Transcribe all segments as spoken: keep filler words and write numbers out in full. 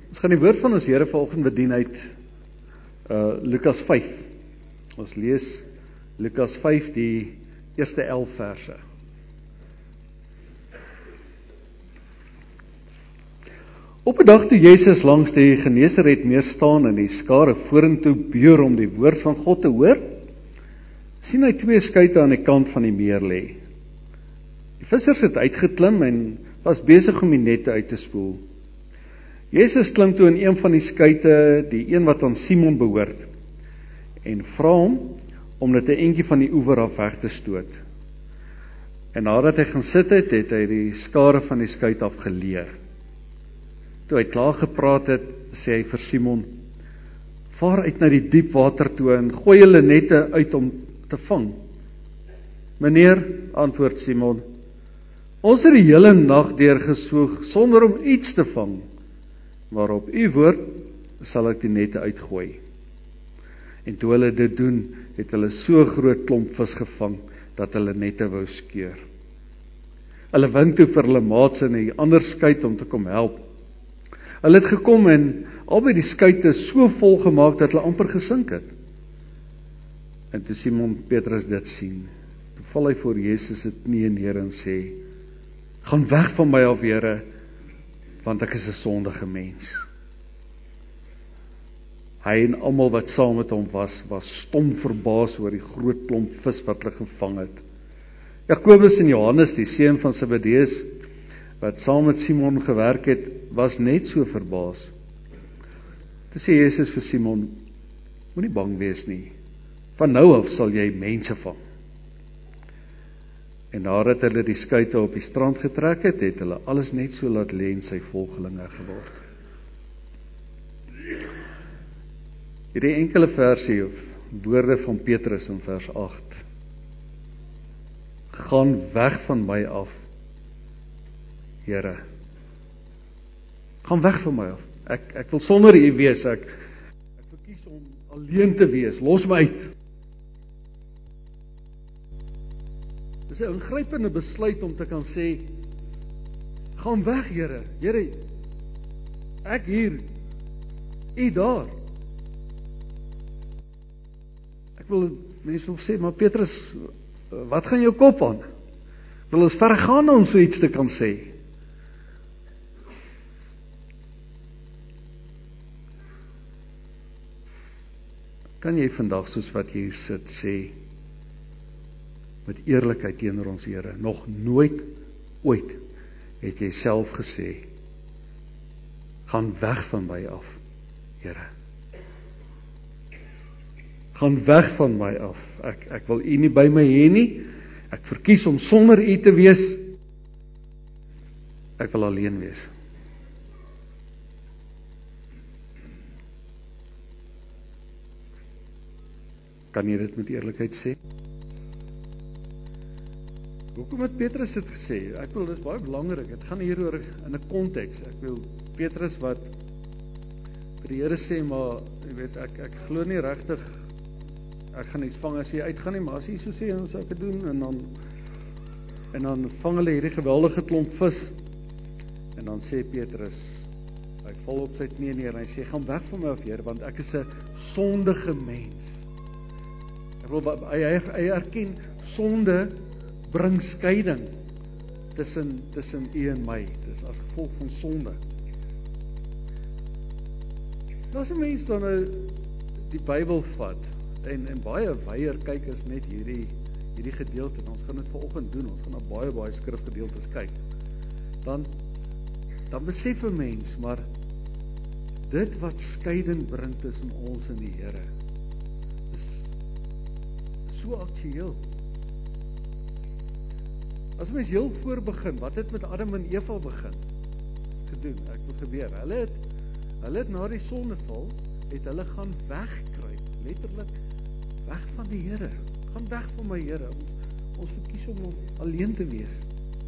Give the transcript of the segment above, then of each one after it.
Ons gaan die woord van ons Here vanoggend bedien uit uh, Lukas vyf. Ons lees Lukas vyf, die eerste elf verse. Op 'n dag toe Jezus langs die Genesaretmeer staan en die skare vorentoe beur om die woord van God te hoor, sien hy twee skuite aan die kant van die meer lê. Die vissers het uitgeklim en was besig om die nette uit te spoel. Jezus klim toe in een van die skuite, die een wat aan Simon behoort, en vra hom om dit 'n entjie van die oewer af weg te stoot. En nadat hy gaan sit het, het hy die skare van die skuit af geleer. Toe hy klaar gepraat het, sê hy vir Simon, vaar uit na die diep water toe en gooi julle nette uit om te vang. Meneer, antwoord Simon, ons het die hele nag deur gesoeg sonder om iets te vang, maar op u woord sal ek die nette uitgooi. En toe hulle dit doen, het hulle so groot klomp vis gevang, dat hulle nette wou skeur. Hulle wink toe vir hulle maats in die ander skuit om te kom help. Hulle het gekom en albei die skuite so vol gemaak, dat hulle amper gesink het. En toe Simon Petrus dit sien, toe val hy voor Jezus se knieë neer en sê, gaan weg van my af, Here, want ek is 'n sondige mens. Hy en almal wat saam met hom was, was stom verbaas oor die groot klomp vis wat hulle gevang het. Jakobus en Johannes, die seun van Zebedeus, wat saam met Simon gewerk het, was net so verbaas. Toe sê Jezus vir Simon, moenie bang wees nie, van nou af sal jy mense vang. En nadat hulle die skuite op die strand getrek het, het hulle alles net so laat lê en sy volgelinge geword. Hierdie enkele versie of woorde van Petrus in vers agt. Gaan weg van my af, Here. Gaan weg van my af. Ek, ek wil sonder u wees, ek, ek verkies om alleen te wees, los my uit. Dis 'n ingrypende besluit om te kan sê, gaan weg, Here, Here, ek hier, u daar. Ek wil, mense wil sê, maar Petrus, wat gaan jou kop aan? Wil ons ver gaan om so iets te kan sê? Kan jy vandag, soos wat jy hier sit, sê, met eerlikheid teenoor ons Here, nog nooit, ooit, het jy self gesê, gaan weg van my af, Here. Gaan weg van my af, ek, ek wil u nie by my hê nie, ek verkies om sonder u te wees, ek wil alleen wees. Kan jy dit met eerlikheid sê? Hoekom het Petrus dit gesê? Ek wil, dit is baie belangrik, het gaan hier oor in 'n konteks. Ek wil Petrus wat vir die Here sê, maar jy weet, ek, ek glo nie regtig, ek gaan iets vang as jy uitgaan nie, maar as jy so sê, dan sal ek dit doen, en dan, en dan vang hulle hierdie geweldige klomp vis, en dan sê Petrus, hy val op sy knie neer, en hy sê, gaan weg van my af, Here, want ek is 'n sondige mens. Ek wil, hy, hy, hy erken, sonde bring skeiding tussen, tussen u en my, dis as gevolg van sonde. As 'n mens dan nou die Bybel vat, en, en baie weier kyk is net hierdie, hierdie gedeelte, en ons gaan dit vanoggend doen, ons gaan na baie, baie skrifgedeeltes kyk, dan, dan besef 'n mens, maar dit wat skeiding bring tussen ons en die Here, is so aktueel. As mens heel voor begin, wat het met Adam en Eva begin? Gedoen, ek wil gebeur. Hulle het, hulle het na die sondeval, het hulle gaan wegkruip, letterlik weg van die Here. Gaan weg van my Here. Ons, ons verkies om alleen te wees.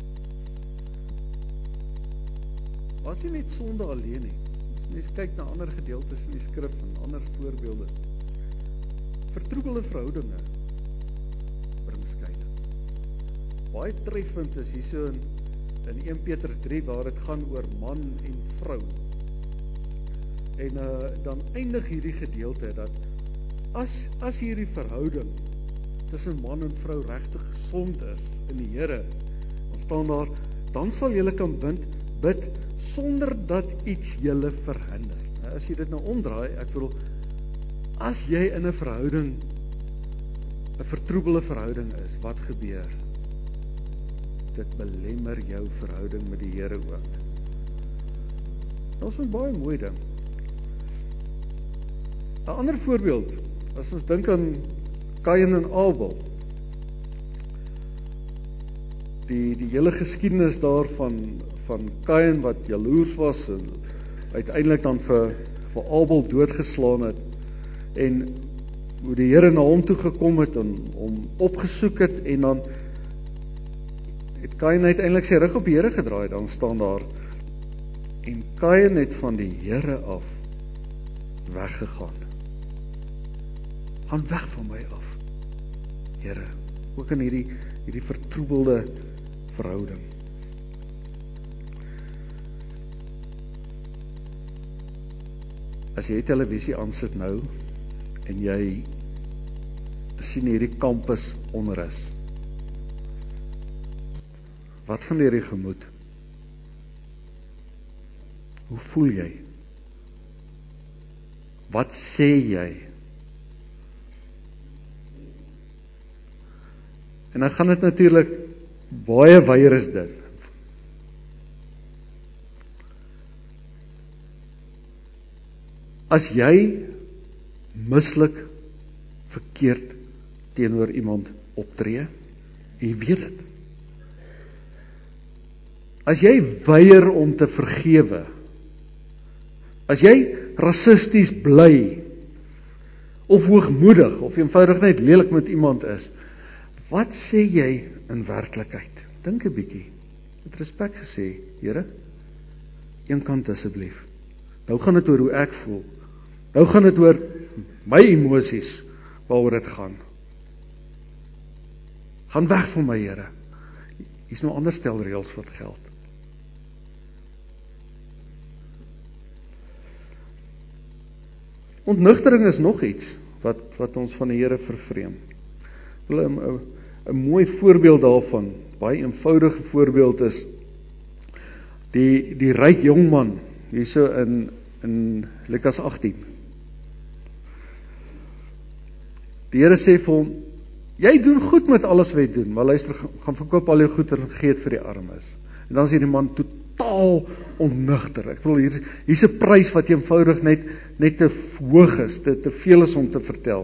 Was nie net sonde alleen nie. As mens kyk na ander gedeeltes in die skrif en ander voorbeelde. Vertroebelde verhoudinge bring skeiding. Baie treffend is hier so in, in Eerste Petrus drie, waar het gaan oor man en vrou. En uh, dan eindig hierdie gedeelte dat as, as hierdie verhouding tussen man en vrou regtig gesond is in die Here, dan staan daar, dan sal julle kan bid, bid sonder dat iets julle verhinder. Nou, as jy dit nou omdraai, ek bedoel, as jy in 'n verhouding, 'n vertroebelde verhouding is, wat gebeur? Dit belemmer jou verhouding met die Here ook. Dat is 'n baie mooi ding. 'n Ander voorbeeld, as ons dink aan Kain en Abel, die, die hele geskiedenis daar van, van Kain wat jaloers was, en uiteindelik dan vir, vir Abel doodgeslaan het, en hoe die Here na hom toe gekom het, en hom opgesoek het, en dan het Kain uiteindelik sy rug op die Here gedraai, dan staan daar, en Kain het van die Here af weggegaan. Gaan weg van my af, Here, ook in hierdie, hierdie vertroebelde verhouding. As jy televisie aansit nou, en jy sien hierdie kampus onrus, wat van hierdie gemoed? Hoe voel jy? Wat sê jy? En dan gaan dit natuurlik baie wyer as dit. As jy mislik verkeerd teenoor iemand optree, jy weet dit. As jy weier om te vergewe, as jy rassisties bly, of hoogmoedig, of eenvoudig net lelik met iemand is, wat sê jy in werklikheid? Dink 'n bietjie, met respek gesê, Here, een kant asseblief. Nou gaan dit oor hoe ek voel. Nou gaan dit oor my emosies, waaroor dit gaan. Gaan weg van my, Here. Hier's nou ander stelreëls wat geld. Ontnugtering is nog iets wat, wat ons van die Here vervreem. Een, een, een mooi voorbeeld daarvan, baie eenvoudige voorbeeld is die, die ryk jongman, hierso in, in Lukas agttien. Die Here sê vir hom, jy doen goed met alles wat jy doen, maar luister, gaan verkoop al jou goed en gee dit vir die armes. En dan is die man totaal onnugter. Ek bedoel, hier, hier is 'n prys wat eenvoudig net, net te hoog is, te, te veel is om te vertel.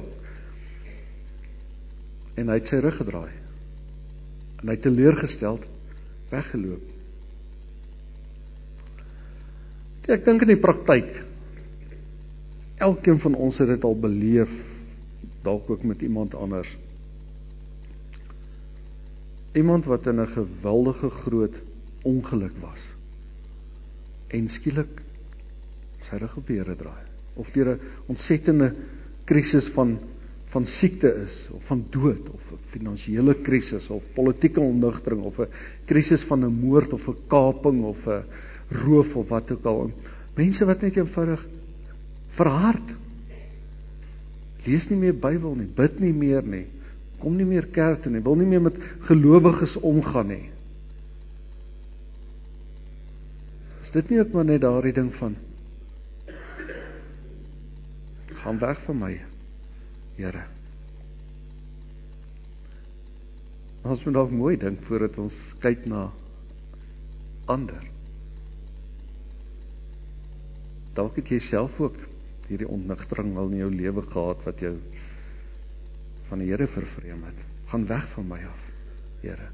En hy het sy rug gedraai. En hy het teleurgesteld weggeloop. Ek dink in die praktyk, elkeen van ons het dit al beleef, dalk ook met iemand anders. Iemand wat in 'n geweldige groot ongeluk was, en skielik sy rug op die Here draai, of deur 'n ontsettende krisis van, van siekte is, of van dood, of 'n finansiële krisis, of politieke onnugtering, of 'n krisis van 'n moord, of 'n kaping, of 'n roof, of wat ook al. Mense wat net eenvoudig verhard, lees nie meer Bybel nie, bid nie meer nie, kom nie meer kerk toe nie, wil nie meer met gelowiges omgaan nie. Is dit nie ook maar net daardie ding van, gaan weg van my, Here. Ons moet nog mooi dink, voordat ons kyk na ander. Dalk het jy self ook hierdie ontnugtering al in jou lewe gehad, wat jou van die Here vervreem het. Gaan weg van my af, Here.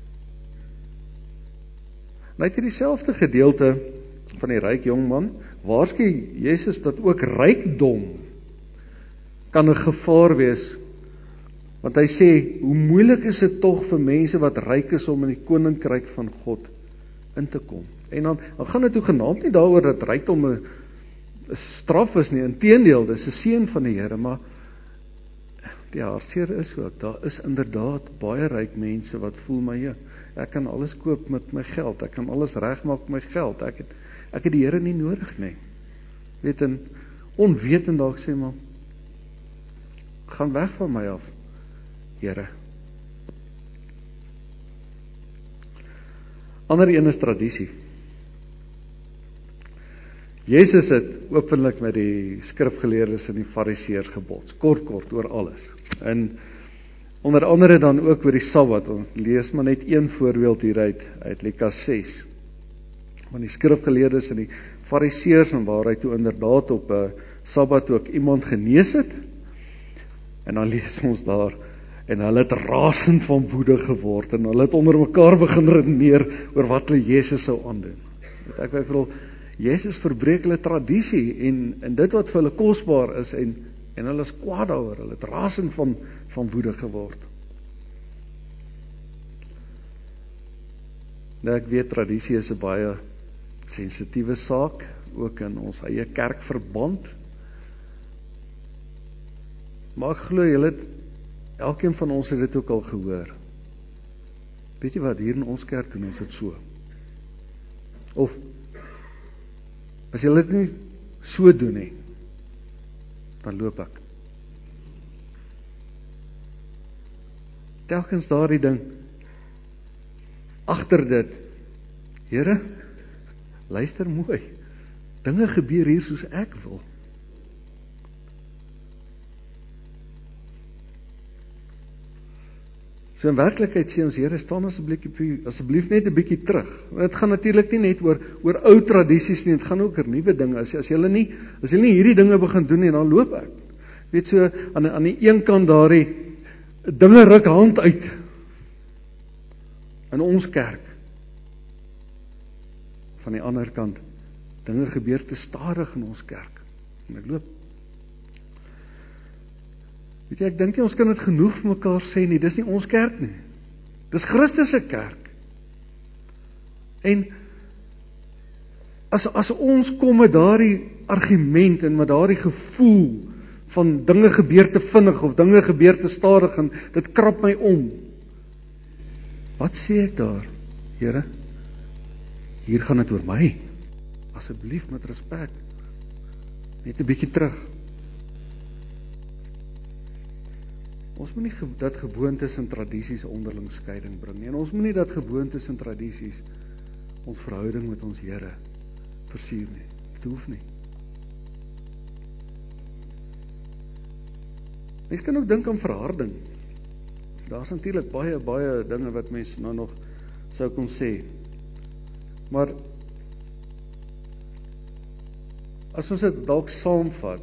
Nou het jy dieselfde gedeelte van die ryk jongman, waarsku Jesus dat ook rykdom kan 'n gevaar wees, want hy sê, hoe moeilik is dit tog vir mense wat ryk is om in die koninkryk van God in te kom. En dan, dan gaan dit hoegenaamd nie daaroor dat rykdom 'n straf is nie, inteendeel, dis 'n seën van die Here, maar die hartseer is ook, daar is inderdaad baie ryk mense wat voel my, ja, ek kan alles koop met my geld, ek kan alles regmaak met my geld, ek het, ek het die Here nie nodig nie. Weet, en onwetend dalk sê, maar gaan weg van my af, Here. Ander een is tradisie. Jezus het openlik met die skrifgeleerdes en die fariseërs gebots, kort kort oor alles. En onder andere dan ook oor die Sabbat. Ons lees maar net een voorbeeld hieruit uit Lukas ses. Want die skrifgeleerdes en die fariseërs, en waar hy toe inderdaad op 'n Sabbat ook iemand genees het, en dan lees ons daar, en hulle het rasend van woede geword, en hulle het onder mekaar begin redeneer oor wat hulle Jezus sou aandoen. Ek wil, Jezus verbreek hulle tradisie, en, en dit wat vir hulle kosbaar is, en, en hulle is kwaad daaroor, hulle het rasend van, van woede geword. Nou ek weet, tradisie is 'n baie sensitiewe saak, ook in ons eie kerkverband, maar ek glo julle het, elkeen van ons het dit ook al gehoor. Weet jy wat, hier in ons kerk doen ons dit so. Of, as julle dit nie so doen nie, dan loop ek. Telkens daardie ding, agter dit, Here, luister mooi, dinge gebeur hier soos ek wil. So in werklikheid sê ons, Here, staan asseblief, asseblief net 'n bietjie terug. Dit gaan natuurlik nie net oor, oor ou tradisies nie, dit gaan ook oor nuwe dinge. As, as julle nie, as julle nie hierdie dinge begin doen nie, dan loop ek. Weet so, aan, aan die een kant daardie, dinge ruk hand uit, in ons kerk. Van die ander kant, dinge gebeur te stadig in ons kerk. En ek loop. Weet jy, ek dink nie ons kan dit genoeg vir mekaar sê nie, dis nie ons kerk nie. Dis Christus se kerk. En as, as ons kom met daardie argument en met daardie gevoel van dinge gebeur te vinnig of dinge gebeur te stadig en dit krap my om. Wat sê ek daar, Here? Hier gaan dit oor my. Asseblief met respek. Net 'n bietjie terug. Ons moet nie ge, dat gewoontes en tradisies onderling skeiding bring nie. En ons moet nie dat gewoontes en tradisies ons verhouding met ons Here versier nie. Dit hoef nie. Mens kan ook dink aan verharding. Daar is natuurlik baie, baie dinge wat mens nou nog sou kon sê. Maar as ons dit dalk saamvat,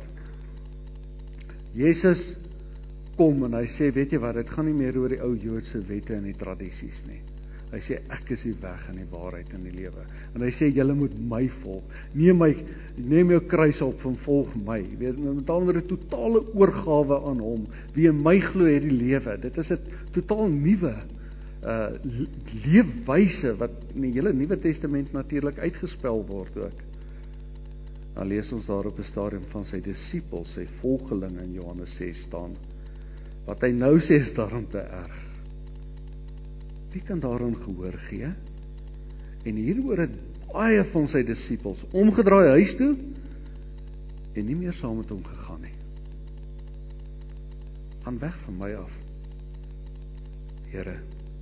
Jezus kom en hy sê, weet jy wat, dit gaan nie meer oor die ou Joodse wette en die tradisies nie. Hy sê, ek is die weg en die waarheid en die lewe. En hy sê, julle moet my volg. Neem my, neem jou kruis op en volg my. Weet, met andere totale oorgawe aan hom. Wie in my glo het die lewe. Dit is 'n totaal nuwe uh, leefwyse wat in die hele Nuwe Testament natuurlik uitgespel word ook. Dan lees ons daar op 'n stadium van sy disippels, sy volgelinge in Johannes ses staan. Wat hy nou sê is daarom te erg. Wie kan daaraan gehoor gee? En hieroor het baie van sy disippels omgedraai huis toe en nie meer saam met hom gegaan nie. Gaan weg van my af, Here.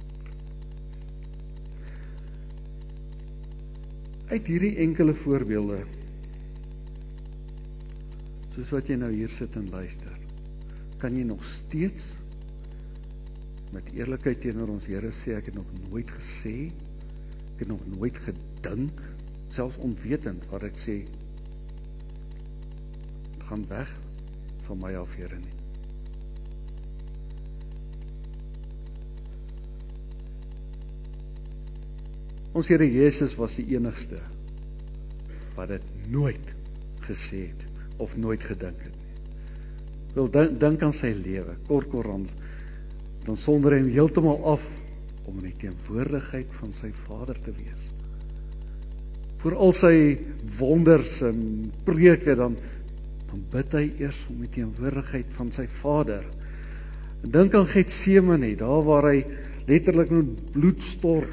Uit hierdie enkele voorbeelde, soos wat jy nou hier sit en luister, kan jy nog steeds met eerlikheid teenoor ons Here sê, ek het nog nooit gesê, ek het nog nooit gedink, selfs onwetend wat ek sê, gaan weg van my af, Here nie. Ons Here Jesus was die enigste wat dit nooit gesê het of nooit gedink het nie. Wil dink, dink aan sy lewe, kort kort dan sonder hy hom heeltemal af om in die teenwoordigheid van sy Vader te wees. Voor al sy wonders en preke, dan, dan bid hy eers om die teenwoordigheid van sy Vader. En dink aan Getsemane, daar waar hy letterlik met bloed stort,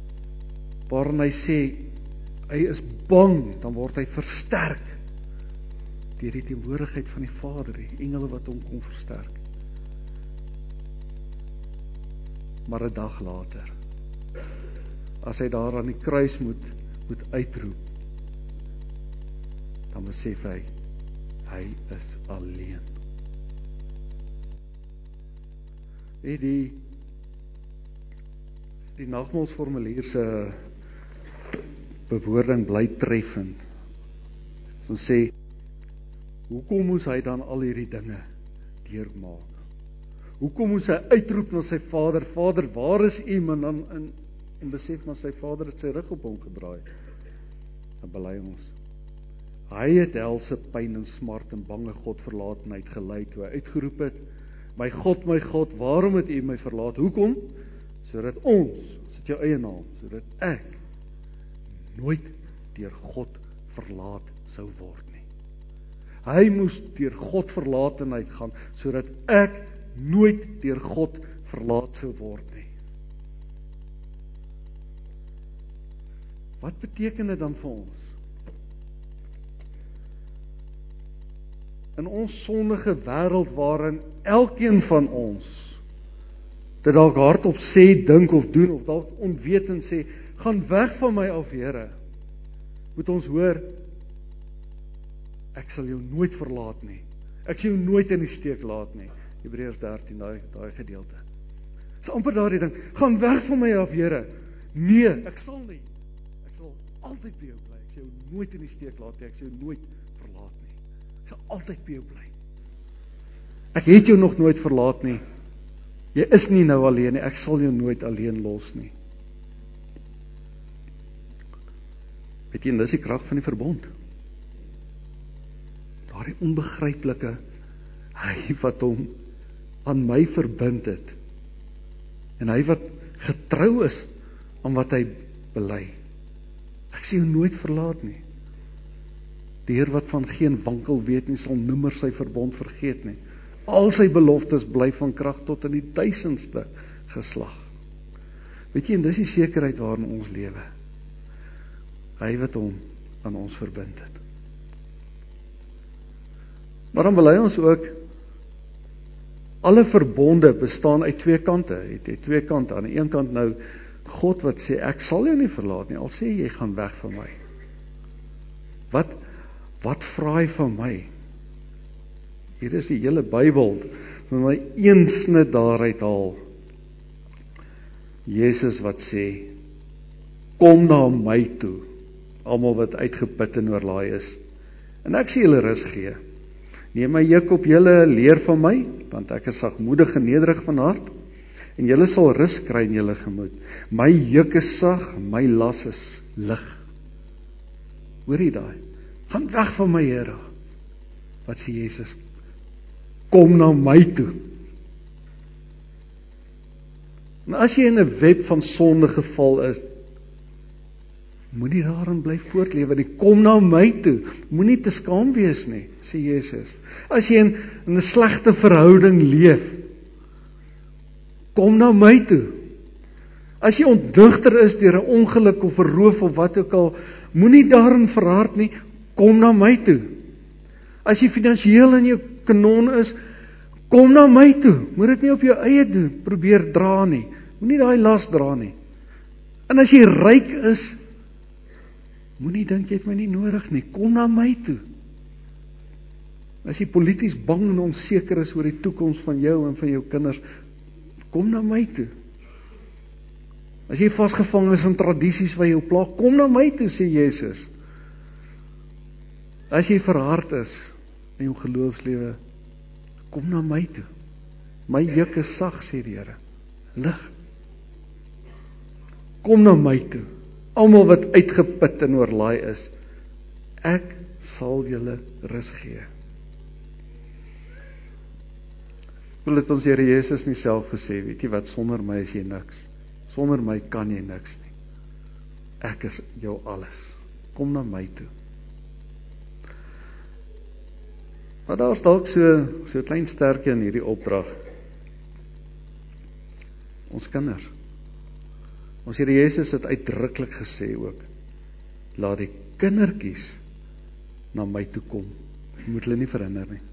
waarin hy sê, hy is bang, dan word hy versterk deur die teenwoordigheid van die Vader, die engele wat hom kon versterk. Maar 'n dag later, as hy daar aan die kruis moet, moet uitroep, dan besef hy, hy is alleen. Weet die, die nagmaalsformulier se bewoording bly treffend. So sê, hoekom moes hy dan al hierdie dinge deurmaak? Hoekom moes hy uitroep na sy Vader, Vader, waar is U? En dan en, en besef maar sy Vader het sy rug op hom gedraai. Dan bely ons. Hy het helse pyn en smart en bange Godverlatenheid gelei toe hy uitgeroep het, my God, my God, waarom het U my verlaat? Hoekom? Sodat ons, as dit jou eie naam, sodat ek nooit deur God verlaat sou word nie. Hy moes deur God verlatenheid gaan, sodat ek nooit deur God verlaat sou word nie. Wat beteken dit dan vir ons? In ons sondige wêreld waarin elkeen van ons dit dalk hardop sê, dink of doen, of dalk onwetend sê, gaan weg van my af, Here, moet ons hoor, ek sal jou nooit verlaat nie. Ek sal jou nooit in die steek laat nie. Hebreërs dertien, daai daai gedeelte. Dis amper daardie ding, gaan weg van my af, Here. Nee, ek sal nie. Ek sal altyd by jou bly. Ek sal jou nooit in die steek laat nie. Ek sal jou nooit verlaat nie. Ek sal altyd by jou bly. Ek het jou nog nooit verlaat nie. Jy is nie nou alleen nie. Ek sal jou nooit alleen los nie. Weet jy, en dis die krag van die verbond. Daardie onbegryplike, hy wat hom aan my verbind het, en hy wat getrou is aan wat hy bely. Ek sal jou nooit verlaat nie. Die Heer wat van geen wankel weet nie, sal nimmer sy verbond vergeet nie. Al sy beloftes bly van krag tot in die duisendste geslag. Weet jy, en dis die sekerheid waarin ons lewe. Hy wat hom aan ons verbind het. Maar dan bely ons ook, alle verbonde bestaan uit twee kante, het, het twee kante, aan die een kant nou, God wat sê, ek sal jou nie verlaat nie, al sê jy gaan weg van my. Wat, wat vra hy van my? Hier is die hele Bybel, van my een snit daaruit haal, Jesus wat sê, kom na my toe, almal wat uitgeput en oorlaai is, en ek sê julle rus gee. Neem my juk op julle, leer van my, want ek is sagmoedig en nederig van hart, en julle sal rus kry in julle gemoed. My juk is sag, my las is lig. Hoor jy daai? Gaan weg van my, Here. Wat sê Jesus? Kom na my toe. En as jy in 'n web van sonde geval is, moenie daarin bly voortlewe nie. Kom na my toe. Moenie te skaam wees nie, sê Jesus. As jy in, in 'n slegte verhouding leef, kom na my toe. As jy ontnugter is deur 'n ongeluk of 'n roof of wat ook al, moenie daarin verhard nie. Kom na my toe. As jy finansiëel in jou kanon is, kom na my toe. Moet dit nie op jou eie doen, probeer dra nie. Moenie daai las dra nie. En as jy ryk is, moenie dink jy het my nie nodig nie. Kom na my toe. As jy polities bang en onseker is oor die toekoms van jou en van jou kinders, kom na my toe. As jy vasgevang is in tradisies wat jou pla, kom na my toe, sê Jesus. As jy verhard is in jou geloofslewe, kom na my toe. My juk is sag, sê die Here. Lig. Kom na my toe. Almal wat uitgeput en oorlaai is, ek sal julle rus gee. Wil het ons Here Jesus nie self gesê, weet jy wat, sonder my is jy niks. Sonder my kan jy niks nie. Ek is jou alles. Kom na my toe. Maar daar is dalk so, so klein sterkie in hierdie opdrag. Ons kinders. Ons Here Jesus het uitdruklik gesê ook, laat die kindertjies na my toe kom. Jy moet hulle nie verhinder nie.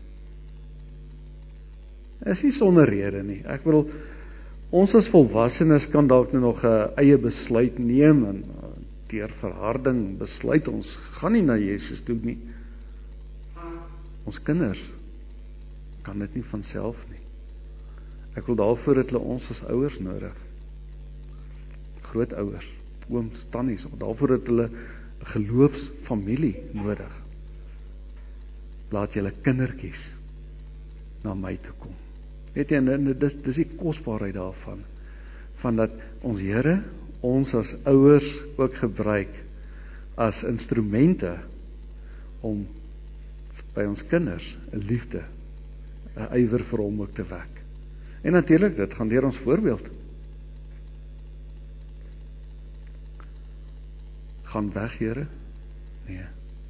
Is nie sonder rede nie. Ek bedoel, ons as volwassenes kan dalk nou nog 'n eie besluit neem en deur verharding besluit ons gaan nie na Jesus toe nie. Ons kinders kan dit nie van self nie. Ek wil daarvoor het hulle ons as ouers nodig. Grootouers, ooms, tannies, daarvoor het hulle 'n geloofsfamilie nodig. Laat julle kindertjies na my toe kom. Weet jy, en dis, dis die kosbaarheid daarvan, van dat ons Here, ons as ouers ook gebruik, as instrumente, om by ons kinders, 'n liefde, 'n ywer vir hom ook te wek. En natuurlik, dit gaan deur ons voorbeeld. Gaan weg, Here? Nee.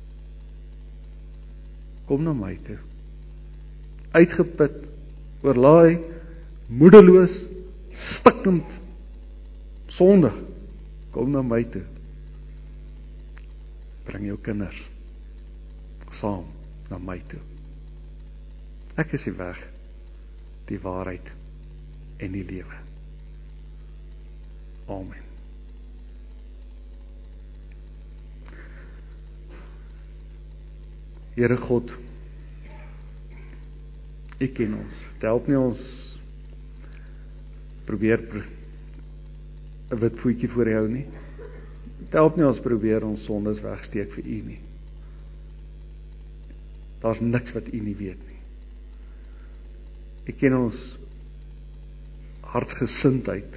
Kom na my toe. Uitgeput, oorlaai, moedeloos, stikkend, sondig. Kom na my toe. Bring jou kinders saam na my toe. Ek is die weg, die waarheid en die lewe. Amen. Here God, U ken ons. Het help nie ons probeer 'n wit voetjie voor jou nie. Het help nie ons probeer ons sondes wegsteek vir U nie. Daar's niks wat U nie weet nie. U ken ons hartsgesindheid.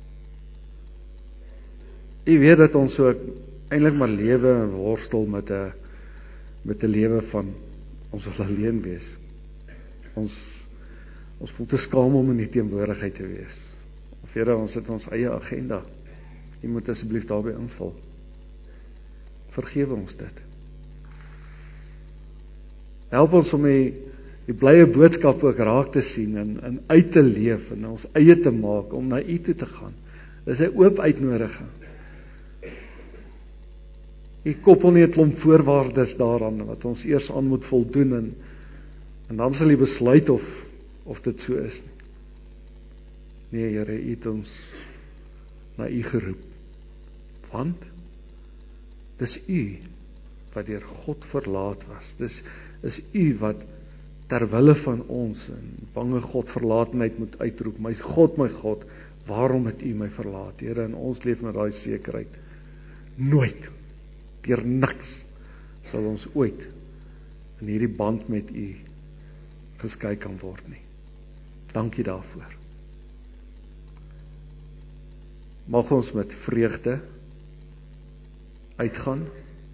U weet dat ons so eintlik maar lewe en worstel met 'n met 'n lewe van ons wil alleen wees. Ons ons voel te skaam om in die teenwoordigheid te wees. Of Here, ons het ons eie agenda. U moet asseblief daarby invul. Vergewe ons dit. Help ons om die, die blye boodskap ook raak te sien en, en uit te leef en ons eie te maak om na U toe te gaan. Dis 'n oop uitnodiging. U koppel nie 'n klomp voorwaardes daaraan wat ons eers aan moet voldoen en en dan sal U besluit of of dit so is nie. Nee, Here, U het ons na U geroep. Want dis U wat deur God verlaat was. Dis is U wat ter wille van ons in bange God verlatenheid moet uitroep. My God, my God, waarom het U my verlaat? Here, en ons leef met daai sekerheid. Nooit, deur niks, sal ons ooit in hierdie band met U geskei kan word nie. Dankie daarvoor. Mag ons met vreugde uitgaan.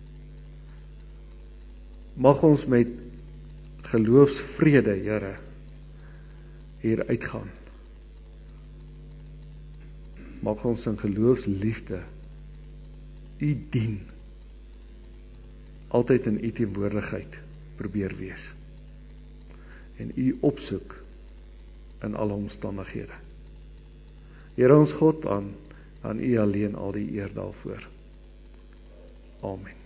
Mag ons met geloofsvrede, Here, hier uitgaan. Mag ons in geloofsliefde U dien. Altyd in U teenwoordigheid probeer wees. En U opsoek in alle omstandighede. Here ons God, aan, aan U alleen al die eer daarvoor. Amen.